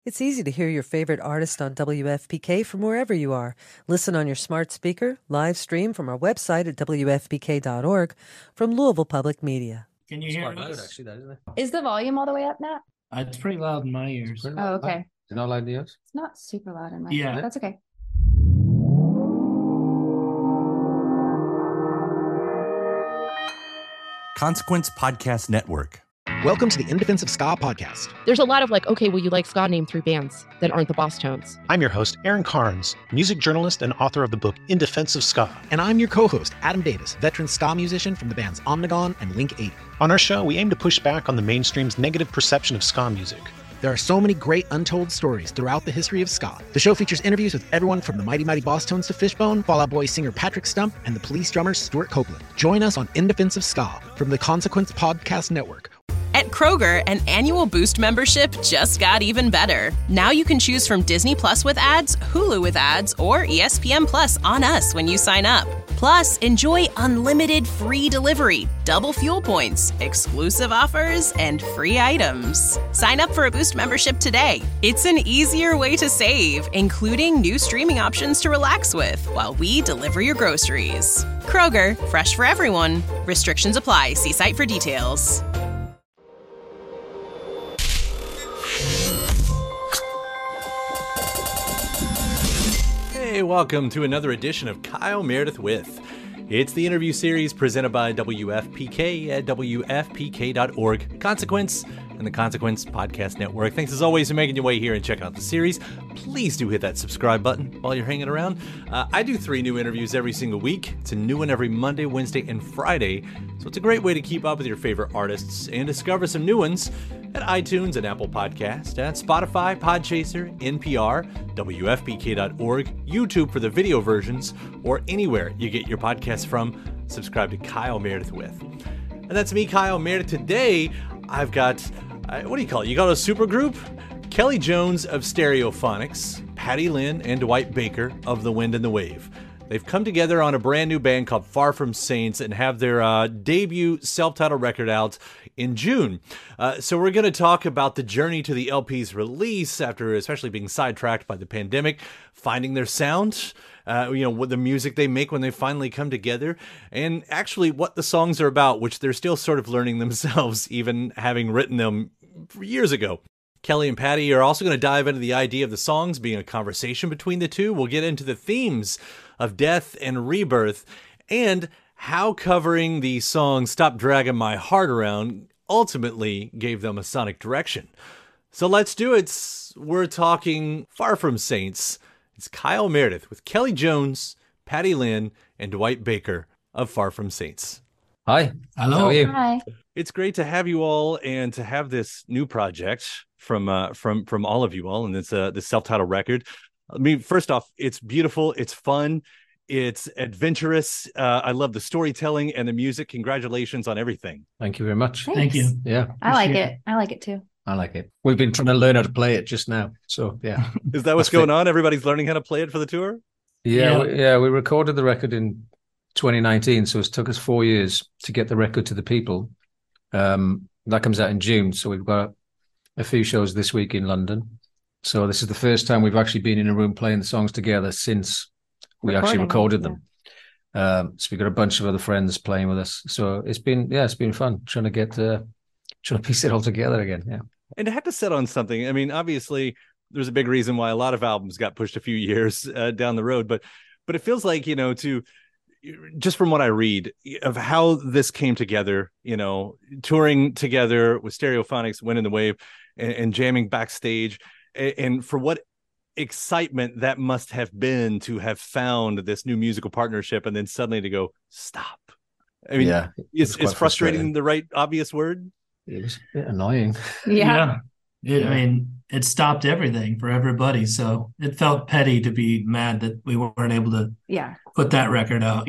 It's easy to hear your favorite artist on WFPK from wherever you are. Listen on your smart speaker, live stream from our website at WFPK.org from Louisville Public Media. Can you hear quite us? loud, actually, that, isn't it? Is the volume all the way up, Nat? It's pretty loud in my ears. Oh, okay. Is it not loud in yours? It's not super loud in my Yeah. That's okay. Consequence Podcast Network. Welcome to the In Defense of Ska podcast. There's a lot of like, okay, well, you like ska, name 3 bands that aren't the Boss Tones. I'm your host, Aaron Carnes, music journalist and author of the book In Defense of Ska. And I'm your co-host, Adam Davis, veteran ska musician from the bands Omnigone and Link 80. On our show, we aim to push back on the mainstream's negative perception of ska music. There are so many great untold stories throughout the history of ska. The show features interviews with everyone from the Mighty Mighty Boss Tones to Fishbone, Fall Out Boy singer Patrick Stump, and the Police drummer Stuart Copeland. Join us on In Defense of Ska from the Consequence Podcast Network. At Kroger, an annual Boost membership just got even better. Now you can choose from Disney Plus with ads, Hulu with ads, or ESPN Plus on us when you sign up. Plus, enjoy unlimited free delivery, double fuel points, exclusive offers, and free items. Sign up for a Boost membership today. It's an easier way to save, including new streaming options to relax with while we deliver your groceries. Kroger, fresh for everyone. Restrictions apply. See site for details. Hey, welcome to another edition of Kyle Meredith With. It's the interview series presented by WFPK at WFPK.org, Consequence, and the Consequence Podcast Network. Thanks as always for making your way here and check out the series. Please do hit that subscribe button while you're hanging around. I do 3 new interviews every single week. It's a new one every Monday, Wednesday, and Friday. So it's a great way to keep up with your favorite artists and discover some new ones at iTunes and Apple Podcast, at Spotify, Podchaser, NPR, WFPK.org, YouTube for the video versions, or anywhere you get your podcasts from. Subscribe to Kyle Meredith With. And that's me, Kyle Meredith. Today, I've got, what do you call it? You call it a super group? Kelly Jones of Stereophonics, Patty Lynn and Dwight Baker of The Wind and the Wave. They've come together on a brand new band called Far From Saints and have their debut self-titled record out in June. So we're going to talk about the journey to the LP's release after especially being sidetracked by the pandemic, finding their sound, what the music they make when they finally come together, and actually what the songs are about, which they're still sort of learning themselves, even having written them years ago. Kelly and Patty are also going to dive into the idea of the songs being a conversation between the two. We'll get into the themes of death and rebirth and how covering the song Stop Dragging My Heart Around ultimately gave them a sonic direction. So let's do it. We're talking Far From Saints. It's Kyle Meredith with Kelly Jones, Patty Lynn, and Dwight Baker of Far From Saints. Hi. Hello. How are you? Hi. It's great to have you all and to have this new project from all of you all, and it's this self-titled record. I mean, first off, it's beautiful, it's fun, it's adventurous. I love the storytelling and the music. Congratulations on everything. Thank you very much. Thanks. Thank you. Yeah, I like it. I like it too. I like it. We've been trying to learn how to play it just now. So, yeah. Is that what's going on? Everybody's learning how to play it for the tour? Yeah. We recorded the record in 2019, so it took us 4 years to get the record to the people. That comes out in June, so we've got a few shows this week in London. So this is the first time we've actually been in a room playing the songs together since we actually recorded them. So we've got a bunch of other friends playing with us. So it's been fun trying to piece it all together again. Yeah. And to have to set on something, I mean, obviously there's a big reason why a lot of albums got pushed a few years down the road, but it feels like, just from what I read of how this came together, touring together with Stereophonics, Wind in the Wave, and jamming backstage, and for what excitement that must have been to have found this new musical partnership and then suddenly to go, stop. I mean, yeah, is frustrating the right obvious word? It was a bit annoying. Yeah. I mean, it stopped everything for everybody. So it felt petty to be mad that we weren't able to put that record out,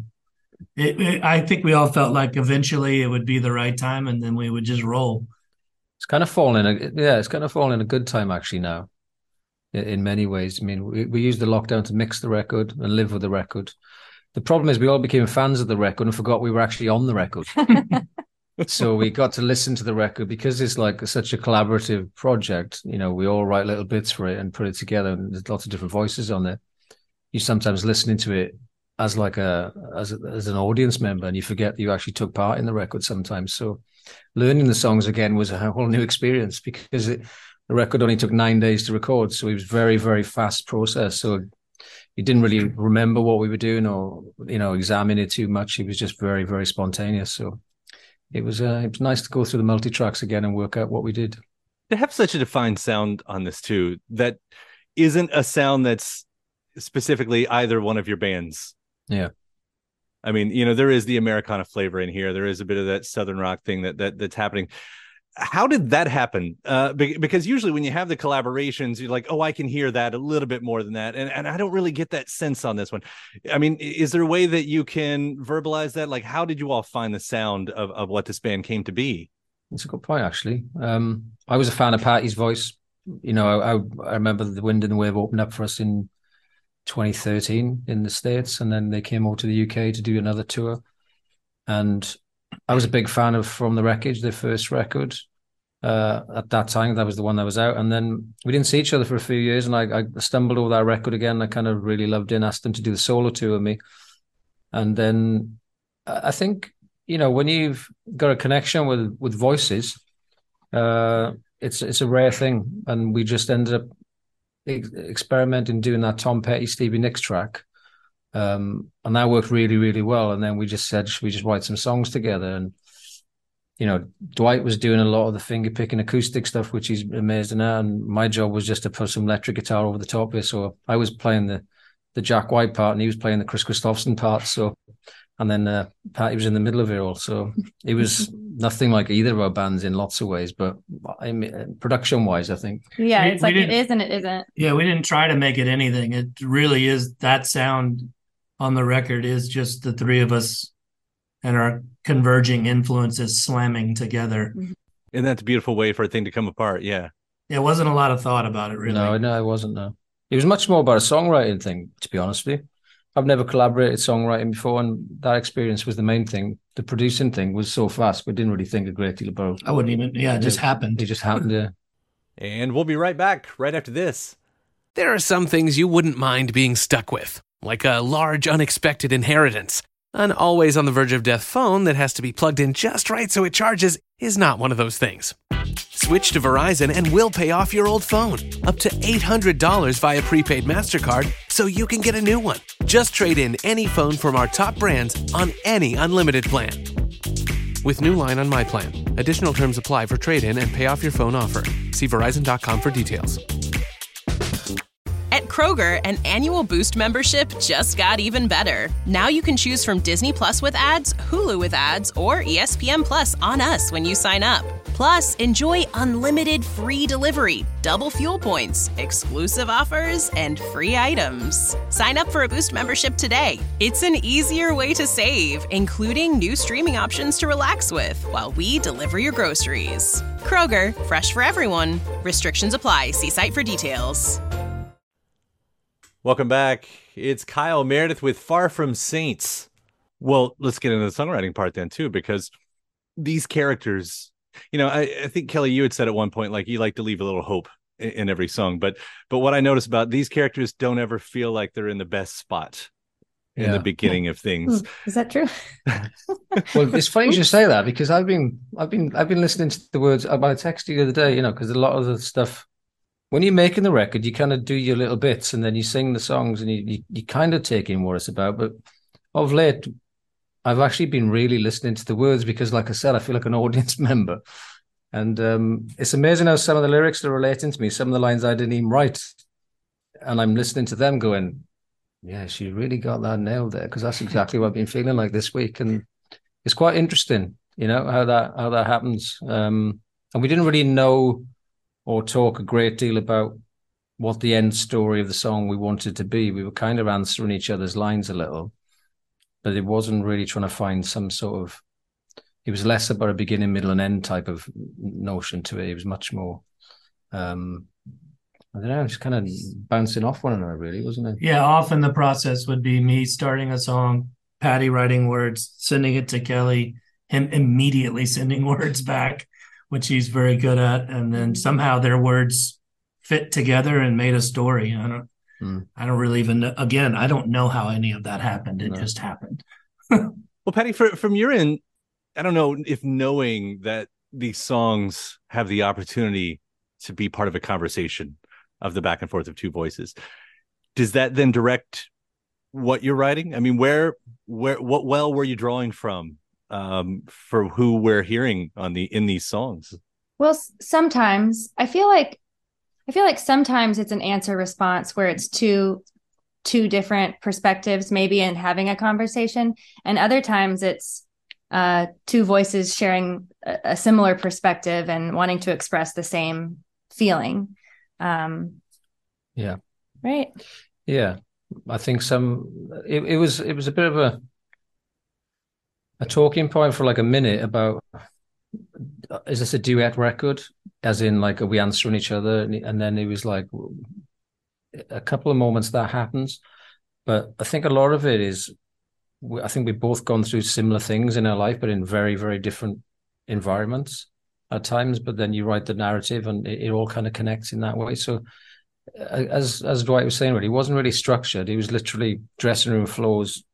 I think we all felt like eventually it would be the right time and then we would just roll. It's kind of fallen in a good time actually now in many ways. I mean, we used the lockdown to mix the record and live with the record. The problem is we all became fans of the record and forgot we were actually on the record. So we got to listen to the record because it's like such a collaborative project. You know, we all write little bits for it and put it together, and there's lots of different voices on there. You sometimes listening to it as like as an audience member, and you forget that you actually took part in the record sometimes. So learning the songs again was a whole new experience because the record only took 9 days to record. So it was very, very fast process. So you didn't really remember what we were doing or, you know, examine it too much. It was just very, very spontaneous. So it was nice to go through the multi-tracks again and work out what we did. To have such a defined sound on this too, that isn't a sound that's specifically either one of your bands. Yeah. I mean, you know, there is the Americana flavor in here. There is a bit of that Southern rock thing that's happening. How did that happen? Because usually when you have the collaborations, you're like, oh, I can hear that a little bit more than that. And I don't really get that sense on this one. I mean, is there a way that you can verbalize that? Like, how did you all find the sound of what this band came to be? That's a good point, actually. I was a fan of Patty's voice. You know, I remember The Wind and the Wave opened up for us in 2013 in the States, and then they came over to the UK to do another tour. And I was a big fan of From the Wreckage, their first record. At that time, that was the one that was out. And then we didn't see each other for a few years, and I stumbled over that record again. I kind of really loved it and asked them to do the solo tour with me. And then I think, you know, when you've got a connection with voices, it's a rare thing. And we just ended up experimenting doing that Tom Petty, Stevie Nicks track. And that worked really, really well. And then we just said, should we just write some songs together? And, you know, Dwight was doing a lot of the finger picking acoustic stuff, which he's amazing at. And my job was just to put some electric guitar over the top of it. So I was playing the Jack White part and he was playing the Chris Christopherson part. So, and then Patty was in the middle of it all. So it was nothing like either of our bands in lots of ways, but I mean, production wise, I think. Yeah, it's like it is and it isn't. Yeah, we didn't try to make it anything. It really is that sound on the record is just the three of us and our converging influences slamming together. And that's a beautiful way for a thing to come apart. Yeah. It wasn't a lot of thought about it, really. No, it wasn't. No, it was much more about a songwriting thing, to be honest with you. I've never collaborated songwriting before, and that experience was the main thing. The producing thing was so fast, we didn't really think a great deal about it. I wouldn't even, it just happened. It just happened, yeah. And we'll be right back right after this. There are some things you wouldn't mind being stuck with, like a large unexpected inheritance. An always on the verge of death phone that has to be plugged in just right so it charges is not one of those things. Switch to Verizon and we'll pay off your old phone. Up to $800 via prepaid MasterCard so you can get a new one. Just trade in any phone from our top brands on any unlimited plan. With new line on My Plan. Additional terms apply for trade-in and pay off your phone offer. See Verizon.com for details. At Kroger, an annual Boost membership just got even better. Now you can choose from Disney Plus with ads, Hulu with ads, or ESPN Plus on us when you sign up. Plus, enjoy unlimited free delivery, double fuel points, exclusive offers, and free items. Sign up for a Boost membership today. It's an easier way to save, including new streaming options to relax with while we deliver your groceries. Kroger, fresh for everyone. Restrictions apply. See site for details. Welcome back. It's Kyle Meredith with Far From Saints. Well, let's get into the songwriting part then, too, because these characters, you know, I think, Kelly, you had said at one point, like, you like to leave a little hope in every song. But what I notice about these characters don't ever feel like they're in the best spot in the beginning of things. Is that true? Well, it's funny you should say that because I've been listening to the words. I texted you the other day, you know, because a lot of the stuff, when you're making the record, you kind of do your little bits and then you sing the songs and you kind of take in what it's about. But of late, I've actually been really listening to the words because, like I said, I feel like an audience member. And it's amazing how some of the lyrics are relating to me, some of the lines I didn't even write. And I'm listening to them going, yeah, she really got that nailed there because that's exactly what I've been feeling like this week. And it's quite interesting, you know, how that happens. And we didn't really know or talk a great deal about what the end story of the song we wanted to be. We were kind of answering each other's lines a little, but it wasn't really trying to find some sort of, it was less about a beginning, middle and end type of notion to it. It was much more, I don't know, just kind of bouncing off one another really, wasn't it? Yeah, often the process would be me starting a song, Patty writing words, sending it to Kelly, him immediately sending words back, which he's very good at, and then somehow their words fit together and made a story. I don't really even know. Again, I don't know how any of that happened. It just happened. Well, Patty, from your end, I don't know if knowing that these songs have the opportunity to be part of a conversation of the back and forth of two voices, does that then direct what you're writing? I mean, what well were you drawing from for who we're hearing in these songs? Well, sometimes I feel like sometimes it's an answer response where it's two different perspectives maybe in having a conversation, and other times it's two voices sharing a similar perspective and wanting to express the same feeling. Yeah. Right. Yeah. I think it was a bit of a talking point for like a minute about, is this a duet record? As in, like, are we answering each other? And then it was like a couple of moments that happens. But I think a lot of it is, I think we've both gone through similar things in our life, but in very, very different environments at times. But then you write the narrative and it all kind of connects in that way. So as Dwight was saying, really, it wasn't really structured. It was literally dressing room floors,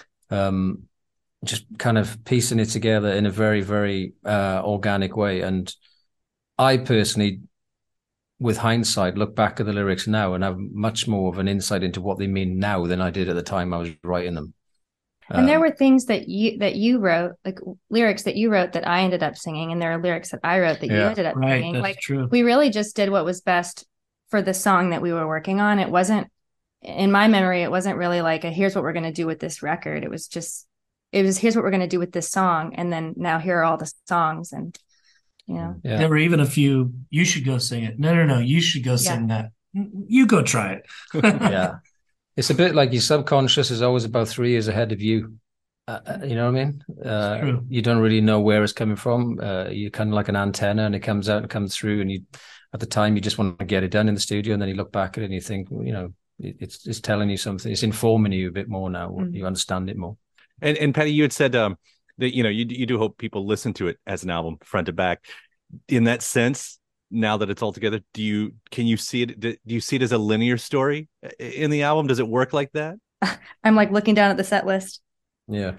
just kind of piecing it together in a very, very organic way. And I personally, with hindsight, look back at the lyrics now and have much more of an insight into what they mean now than I did at the time I was writing them. And there were things that you wrote, like lyrics that you wrote that I ended up singing, and there are lyrics that I wrote that you ended up singing. That's like true. We really just did what was best for the song that we were working on. It wasn't, in my memory, it wasn't really like here's what we're going to do with this record. It was here's what we're going to do with this song, and then now here are all the songs, and there were even a few. You should go sing it. No, you should go sing that. You go try it. Yeah. It's a bit like your subconscious is always about 3 years ahead of you. You know what I mean? You don't really know where it's coming from. You're kind of like an antenna, and it comes out and comes through. And at the time, you just want to get it done in the studio, and then you look back at it and you think, it's telling you something. It's informing you a bit more now. Mm-hmm. You understand it more. And Patty, you had said that you do hope people listen to it as an album, front to back. In that sense, now that it's all together, can you see it? Do you see it as a linear story in the album? Does it work like that? I'm like looking down at the set list. Yeah.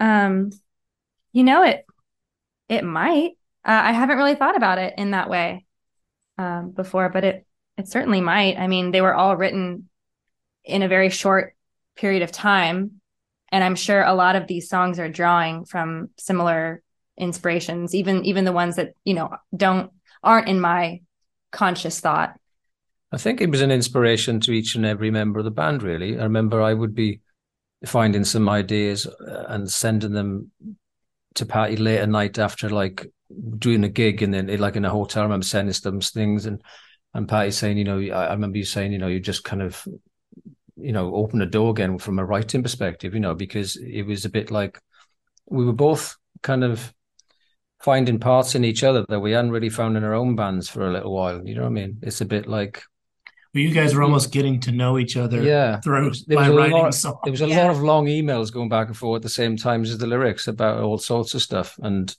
It might. I haven't really thought about it in that way before, but it certainly might. I mean, they were all written in a very short period of time, and I'm sure a lot of these songs are drawing from similar inspirations, even the ones that aren't in my conscious thought. I think it was an inspiration to each and every member of the band, really. I remember I would be finding some ideas and sending them to Patty late at night after like doing a gig, and then like in a hotel, I remember sending them things, and Patty saying, I remember you saying, you just kind of, open the door again from a writing perspective, because it was a bit like we were both kind of finding parts in each other that we hadn't really found in our own bands for a little while. You know what I mean? It's a bit like, well, you guys were almost getting to know each other by writing songs. There was a lot of long emails going back and forth at the same time as the lyrics about all sorts of stuff. And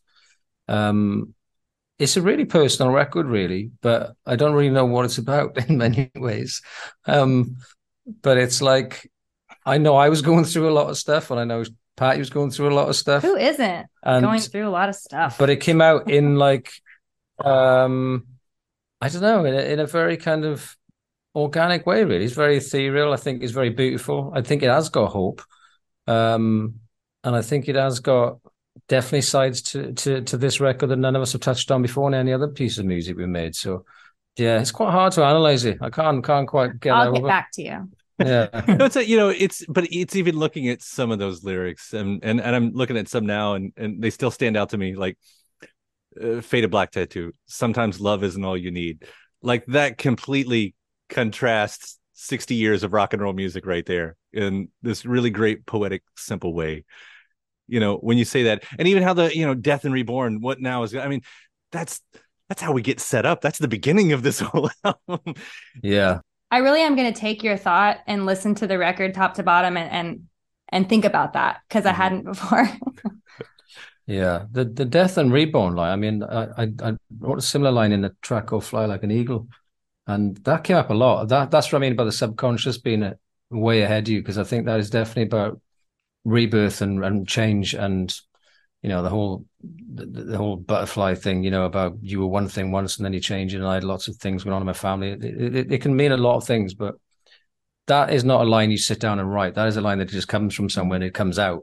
it's a really personal record, really, but I don't really know what it's about in many ways. But it's like, I know I was going through a lot of stuff, and I know Patty was going through a lot of stuff. Who isn't going through a lot of stuff? But it came out in like, I don't know, in a very kind of organic way, really. It's very ethereal. I think it's very beautiful. I think it has got hope. And I think it has got definitely sides to this record that none of us have touched on before in any other piece of music we made. So yeah, it's quite hard to analyze it. I can't quite get I'll get back to you. Yeah. No, it's even looking at some of those lyrics, and I'm looking at some now, and they still stand out to me, like Faded Black Tattoo. Sometimes love isn't all you need. Like that completely contrasts 60 years of rock and roll music right there in this really great poetic, simple way. When you say that, and even how the Death and Reborn, what now is, I mean, that's how we get set up. That's the beginning of this whole album. Yeah. I really am going to take your thought and listen to the record top to bottom and think about that, because I hadn't before. Yeah, the death and reborn line. I mean, I wrote a similar line in the track "Go Fly Like an Eagle," and that came up a lot. That's what I mean by the subconscious being way ahead of you, because I think that is definitely about rebirth and change, and the whole butterfly thing. About you were one thing once and then you change, and I had lots of things going on in my family. It can mean a lot of things, but that is not a line you sit down and write. That is a line that just comes from somewhere and it comes out.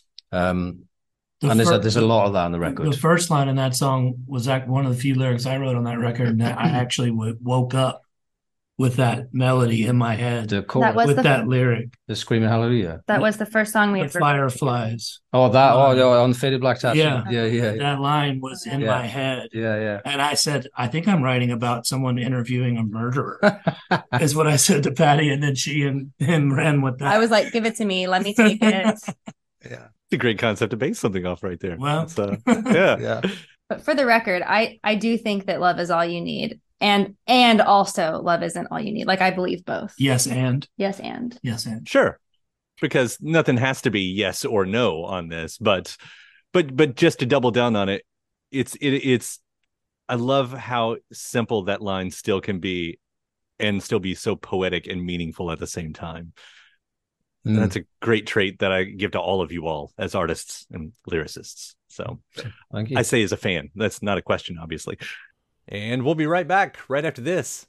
And there's a lot of that on the record. The first line in that song was one of the few lyrics I wrote on that record, and I actually woke up with that melody in my head. That lyric, the Screaming Hallelujah. That was the first song we ever. Fireflies. Oh, that! On Faded Black Tattoo. Yeah. That line was in my head. Yeah. And I said, I think I'm writing about someone interviewing a murderer. Is what I said to Patty, and then she and him ran with that. I was like, "Give it to me. Let me take it." Yeah. It's a great concept to base something off right there. Well, yeah. But for the record, I do think that love is all you need. And also love isn't all you need. Like, I believe both. Yes, and. Sure. Because nothing has to be yes or no on this, but just to double down on it, it's I love how simple that line still can be and still be so poetic and meaningful at the same time. And that's a great trait that I give to all of you all as artists and lyricists. So thank you. I say as a fan, that's not a question, obviously. And we'll be right back right after this.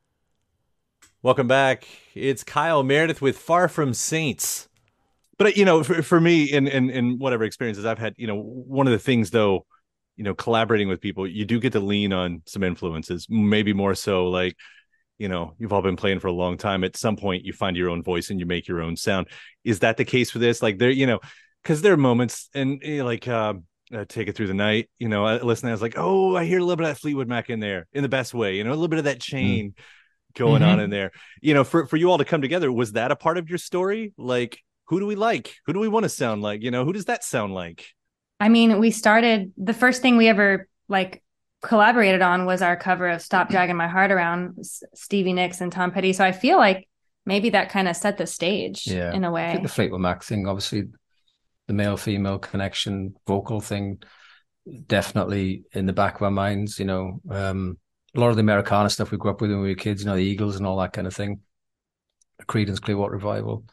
Welcome back. It's Kyle Meredith with Far From Saints. But, for me, in whatever experiences I've had, one of the things, though, collaborating with people, you do get to lean on some influences, maybe more so like, you've all been playing for a long time. At some point, you find your own voice and you make your own sound. Is that the case for this? Like, there, because there are moments, and Take It Through the Night, listening, I was like, oh, I hear a little bit of that Fleetwood Mac in there in the best way, a little bit of that chain going on in there. For you all to come together, was that a part of your story? Like, who do we like? Who do we want to sound like? Who does that sound like? I mean, we started, the first thing we ever collaborated on was our cover of Stop Dragging My Heart Around, Stevie Nicks and Tom Petty. So I feel like maybe that kind of set the stage in a way. I think the Fleetwood Mac thing, obviously the male-female connection, vocal thing, definitely in the back of our minds, a lot of the Americana stuff we grew up with when we were kids, the Eagles and all that kind of thing, Creedence Clearwater Revival.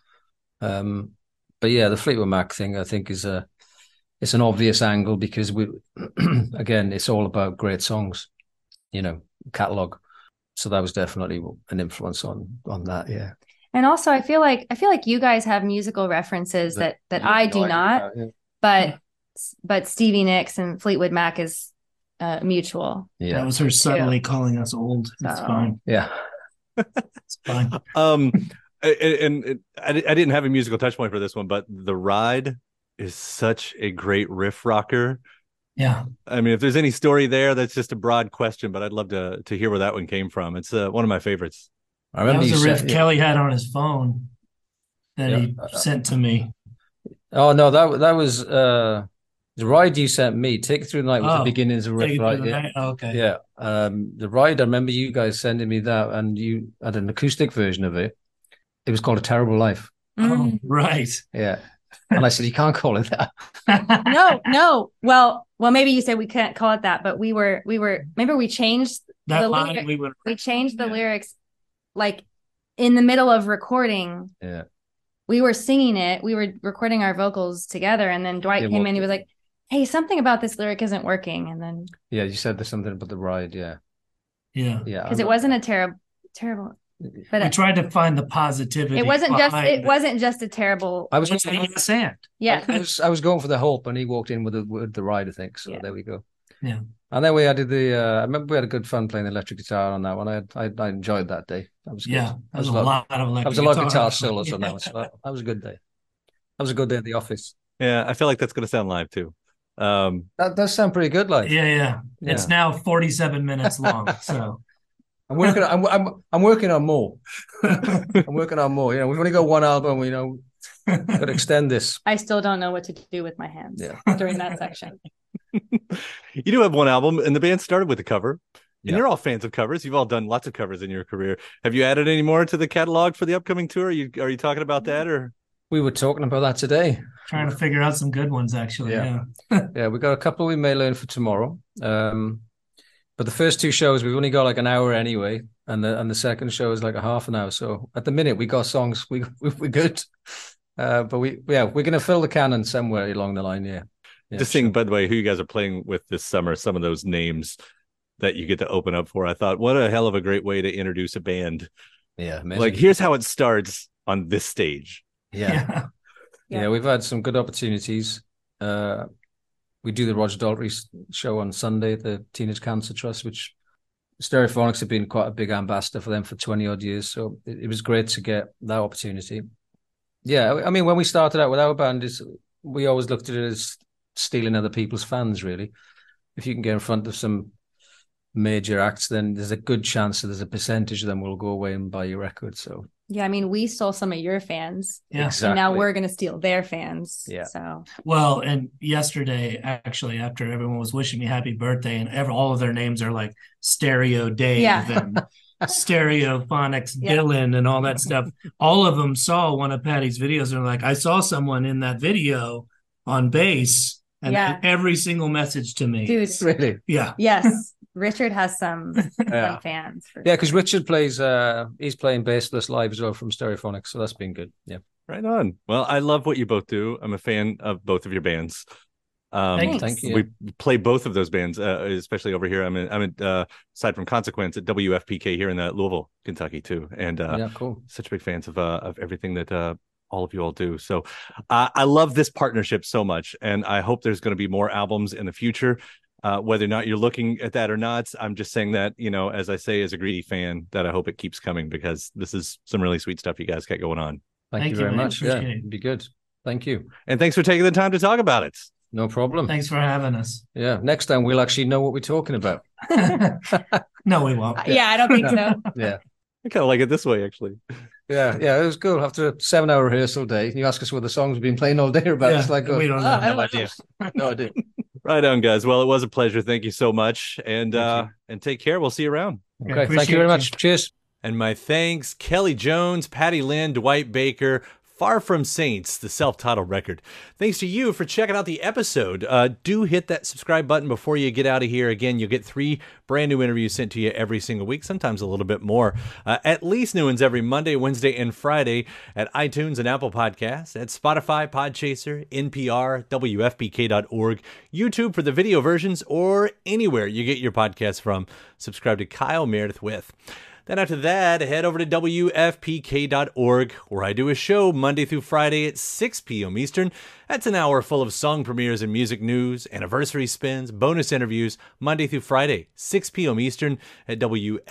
But yeah, the Fleetwood Mac thing, I think, it's an obvious angle because again, it's all about great songs, catalog. So that was definitely an influence on that. Yeah. And also I feel like you guys have musical references that I do not, but Stevie Nicks and Fleetwood Mac is mutual. Yeah. That was her subtly calling us old. It's fine. Yeah. It's fine. And I didn't have a musical touch point for this one, but The Ride is such a great riff rocker. Yeah. I mean, if there's any story there, that's just a broad question, but I'd love to hear where that one came from. It's one of my favorites. I remember that was a riff Kelly had on his phone that he sent to me. Oh no, that was The Ride you sent me. Take It Through the Night was the beginnings of riff, right? Yeah. Oh, okay. Yeah. The Ride, I remember you guys sending me that, and you had an acoustic version of it. It was called A Terrible Life. Oh, right. Yeah. And I said, you can't call it that. No. Well, maybe you said we can't call it that, but we were. Remember, we changed that line. We changed the lyrics, like in the middle of recording. Yeah. We were singing it. We were recording our vocals together, and then Dwight came in. He was like, "Hey, something about this lyric isn't working." And then you said there's something about the ride. Yeah. Because it wasn't a terrible. But we tried to find the positivity. It wasn't just a terrible. I was sand. Yeah. I was going for the hope, and he walked in with the ride, I think. So there we go. Yeah. And then we added I remember we had a good fun playing the electric guitar on that one. I enjoyed that day. That was good. Yeah. That was a lot of electric guitar. That was a lot of guitar solos on that one. So that was a good day. That was a good day at the office. Yeah, I feel like that's going to sound live too. That does sound pretty good, like. Yeah. It's now 47 minutes long. So. I'm working on more. I'm working on more. We've only got one album. Got to extend this. I still don't know what to do with my hands during that section. You do have one album, and the band started with a cover. And you're all fans of covers. You've all done lots of covers in your career. Have you added any more to the catalog for the upcoming tour? Are you talking about that or? We were talking about that today. Trying to figure out some good ones, actually. Yeah. Yeah, we got a couple we may learn for tomorrow. But the first two shows, we've only got like an hour anyway. And the second show is like a half an hour. So at the minute, we got songs. We're good. But we're going to fill the canon somewhere along the line. Yeah. Just seeing, by the way, who you guys are playing with this summer, some of those names that you get to open up for. I thought, what a hell of a great way to introduce a band. Yeah. Amazing. Like, here's how it starts on this stage. Yeah, we've had some good opportunities. We do the Roger Daltrey show on Sunday at the Teenage Cancer Trust, which Stereophonics have been quite a big ambassador for them for 20 odd years. So it was great to get that opportunity. Yeah, I mean, when we started out with our band, we always looked at it as stealing other people's fans, really. If you can get in front of some major acts, then there's a good chance that there's a percentage of them will go away and buy your record. So yeah, I mean, we stole some of your fans. Yeah, exactly. And now we're going to steal their fans. Yeah. So well, and yesterday, actually, after everyone was wishing me happy birthday, and all of their names are like Stereo Dave and Stereophonics Dylan and all that stuff. All of them saw one of Patty's videos and they're like, I saw someone in that video on bass, and every single message to me. Dude, really? Yeah. Yes. Richard has some fans. Because Richard plays, he's playing bassless live as well from Stereophonics, so that's been good. Yeah. Right on. Well, I love what you both do. I'm a fan of both of your bands. Thank you. We play both of those bands, especially over here. I'm aside from Consequence at WFPK here in Louisville, Kentucky too. And cool. Such big fans of everything that all of you all do. So I love this partnership so much, and I hope there's going to be more albums in the future. Whether or not you're looking at that or not, I'm just saying that, as I say, as a greedy fan, that I hope it keeps coming, because this is some really sweet stuff you guys got going on. Thank you very much. Yeah, it'd be good. Thank you. And thanks for taking the time to talk about it. No problem. Thanks for having us. Yeah. Next time we'll actually know what we're talking about. No, we won't. Yeah, I don't think so. Yeah. I kind of like it this way, actually. Yeah, it was good. After a 7-hour rehearsal day, you ask us what the songs we've been playing all day about. It's like, we don't know. No idea. No idea. Right on, guys. Well, it was a pleasure. Thank you so much. And take care. We'll see you around. Okay. Thank you very much. Cheers. And my thanks, Kelly Jones, Patty Lynn, Dwight Baker, Far From Saints, the self-titled record. Thanks to you for checking out the episode. Do hit that subscribe button before you get out of here. Again, you'll get 3 brand new interviews sent to you every single week, sometimes a little bit more. At least new ones every Monday, Wednesday, and Friday at iTunes and Apple Podcasts, at Spotify, Podchaser, NPR, WFPK.org, YouTube for the video versions, or anywhere you get your podcasts from. Subscribe to Kyle Meredith With. Then after that, head over to WFPK.org, where I do a show Monday through Friday at 6 p.m. Eastern. That's an hour full of song premieres and music news, anniversary spins, bonus interviews, Monday through Friday, 6 p.m. Eastern at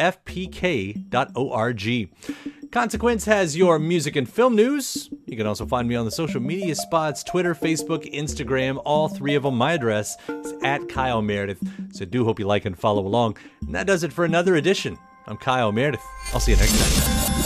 WFPK.org. Consequence has your music and film news. You can also find me on the social media spots, Twitter, Facebook, Instagram, all 3 of them. My address is at Kyle Meredith, so do hope you like and follow along. And that does it for another edition. I'm Kyle Meredith. I'll see you next time.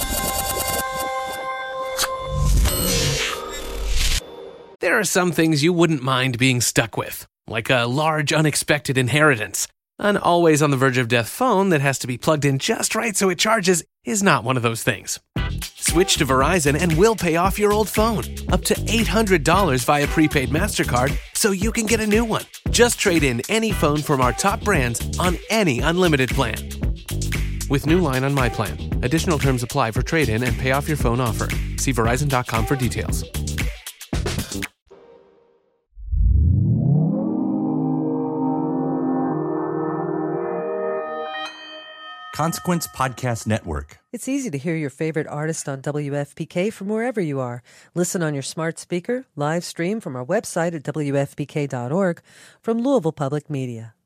There are some things you wouldn't mind being stuck with, like a large unexpected inheritance. An always on the verge of death phone that has to be plugged in just right so it charges is not one of those things. Switch to Verizon and we'll pay off your old phone, up to $800 via prepaid MasterCard, so you can get a new one. Just trade in any phone from our top brands on any unlimited plan. With new line on My Plan. Additional terms apply for trade-in and pay off your phone offer. See Verizon.com for details. Consequence Podcast Network. It's easy to hear your favorite artist on WFPK from wherever you are. Listen on your smart speaker, live stream from our website at WFPK.org, from Louisville Public Media.